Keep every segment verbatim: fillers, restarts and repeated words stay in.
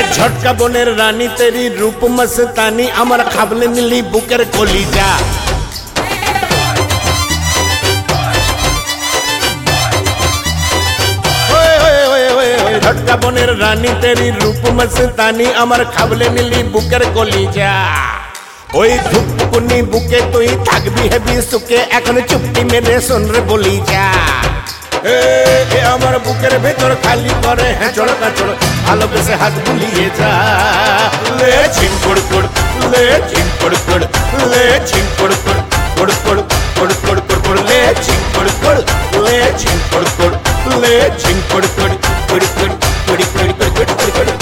झटका बनेर रानी तेरी रूप मस्तानी আমার খাবলে নিলি বুকের কলিজা झटका बनेर रानी तेरी रूप मस्तानी আমার খাবলে নিলি বুকের কলিজা ওই ধুপকুনি বুকে তুই থাকবি হেবি সুকে এখন চুপটি মেরে শোন রে বলি যা এ এ আমার বুকের ভেতর খালি করে হ্যাঁ চড়কা চড় ভালোবেসে হাত বুলিয়ে যা লে ঝিম পড় পড় লে ঝিম পড় পড় লে ঝিম পড় পড় পড় পড় পড় পড় পড় পড় লে ঝিম পড় পড় লে ঝিম পড় পড় লে ঝিম পড় পড় পড় পড় পড় পড় পড় পড় পড়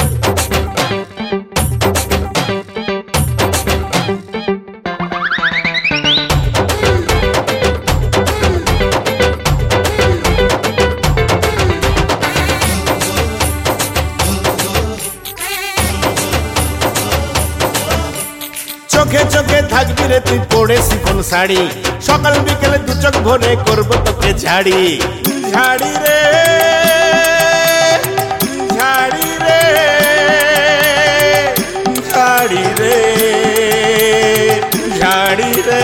চোখে চোখে থাকবি রে তুই পড়ে শিফন শাড়ি সকাল বিকেলে দু চোখ ভরে করবো তোকে ঝাড়ি ঝাড়ি রে ঝাড়ি রে ঝাড়ি রে ঝাড়ি রে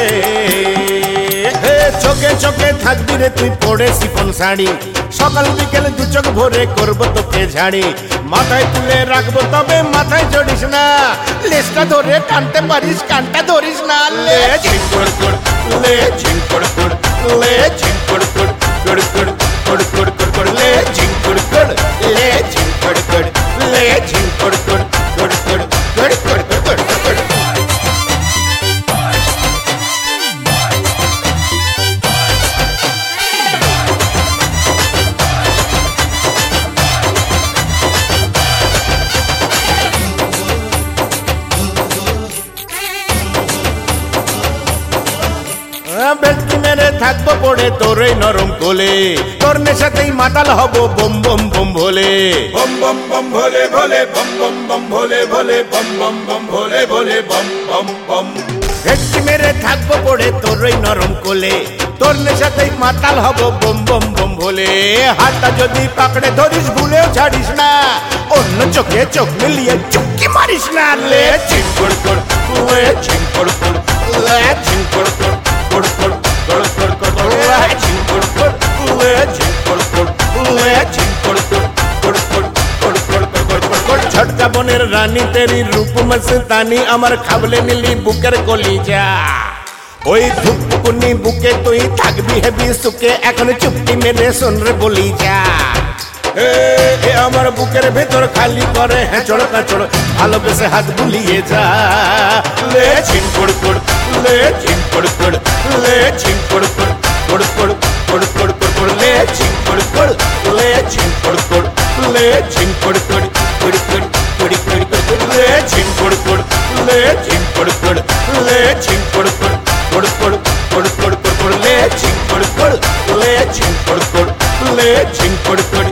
চোখে চোখে থাকবি রে তুই পড়ে শিফন শাড়ি সকাল বিকেলে দু চোখ ভরে করবো তোকে ঝাড়ি মাথায় তুলে রাখবো তবে মাথায় চড়িস না লেজটা ধরে টানতে পারিস কানটা ধরিস না লে ঝিম পড় পড় লে ঝিম পড় পড় লে ঝিম পড় পড় পড় পড় পড় পড় পড় পড় লে ঝিম পড় পড় লে ঝিম পড় পড় লে ঝিম পড় পড় পড় পড় পড় পড় পড় পড় বেটকি মেরে থাকবো পড়ে তোর এই নরম কোলে তোর নেশাতেই মাতাল হব বম বম বম ভোলে বম বম বম ভোলে ভোলে বম বম বম ভোলে ভোলে বম বম বম ভোলে ভোলে বম বম বম বেটকি মেরে থাকবো পড়ে তোর এই নরম কোলে তোর নেশাতেই মাতাল হব বম বম বম ভোলে হাতটা যদি পাকড়ে ধরিস ভুলেও ছাড়িস না অন্য চোখে চোখ মিলিয়ে চুপকি মারিস না লে ঝিম পড় পড় লে ঝিম পড় পড় লে ঝিম পড় পড় পড় পড় পড় পড় পড় পড় লে ঝিম পড় পড় লে ঝিম পড় পড় লে ঝিম পড় পড় পড় পড় পড় পড় পড় পড় পড় ঝটকা বনের রানী তেরি রূপ মস্তানি আমার খাবলে নিলি বুকের কলিজা ওই ধুপকুনি বুকে তুই থাকবি হেবি সুকে এখন চুপটি মেরে শোন রে বলি যা এ এ আমার বুকের ভেতর খালি করে হ্যাঁ চড়কা চড় ভালোবেসে হাত বুলিয়ে যা লে ঝিম পড় পড় লে ঝিম পড় পড় লে ঝিম পড় পড় পড় পড় পড় পড় পড় পড় লে ঝিম পড় পড় লে ঝিম পড় পড় লে ঝিম পড় পড় পড় পড় পড় পড় পড় লে ঝিম পড় পড় লে ঝিম পড় পড় লে ঝিম পড় পড় পড় পড় পড় পড় পড় লে ঝিম পড় পড় লে ঝিম পড় পড় লে ঝিম পড় পড়